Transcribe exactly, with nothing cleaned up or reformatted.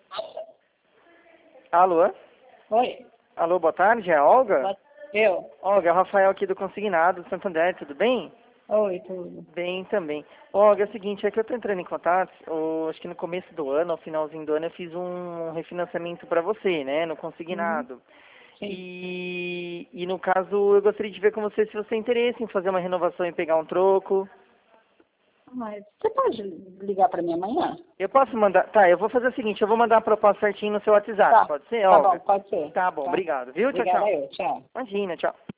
Alô? Oi. Alô, boa tarde, é a Olga? Eu? Olga, é o Rafael aqui do Consignado, Santo André, tudo bem? Oi, tudo. Bem também. Olga, é o seguinte, é que eu tô entrando em contato, eu, acho que no começo do ano, ao finalzinho do ano, eu fiz um refinanciamento para você, né, no Uhum. Consignado. Sim. E, e no caso, eu gostaria de ver com você se você tem interesse em fazer uma renovação e pegar um troco. Mas você pode ligar para mim amanhã? Eu posso mandar, tá, eu vou fazer o seguinte, eu vou mandar a proposta certinho no seu WhatsApp, Tá. pode ser, Tá bom, Olga? pode ser. Tá bom, Tá? obrigado, viu? Tchau, Obrigada tchau. eu. Tchau. Imagina, tchau.